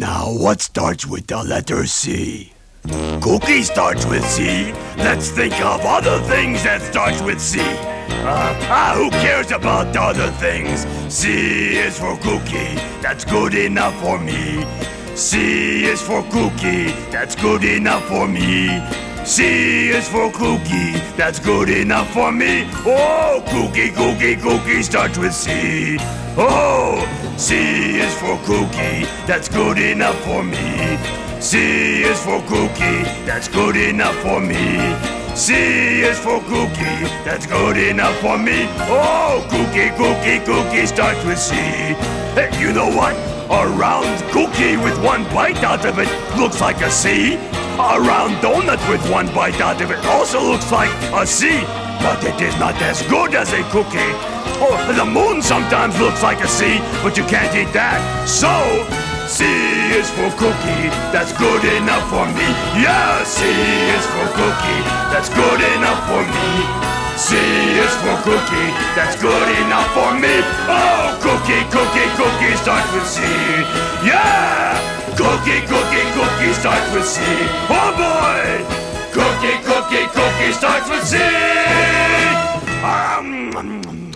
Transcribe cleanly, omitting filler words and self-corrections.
Now, what starts with the letter C? Cookie starts with C. Let's think of other things that starts with C. Who cares about the other things? C is for cookie, that's good enough for me. C is for cookie, that's good enough for me. C is for cookie, that's good enough for me. Oh, cookie, cookie, cookie starts with C. Oh, C is for cookie, that's good enough for me. C is for cookie, that's good enough for me. C is for cookie, that's good enough for me. Oh, cookie, cookie, cookie starts with C. Hey, you know what? A round cookie with one bite out of it looks like a C. A round donut with one bite out of it also looks like a C. But it is not as good as a cookie. Oh, the moon sometimes looks like a C, but you can't eat that. So, C is for cookie, that's good enough for me. Yeah, C is for cookie, that's good enough for me. C is for cookie, that's good enough for me. Oh, cookie, cookie, cookie starts with C. Yeah! Cookie, cookie, cookie starts with C. Oh boy! Cookie, cookie, cookie starts with C.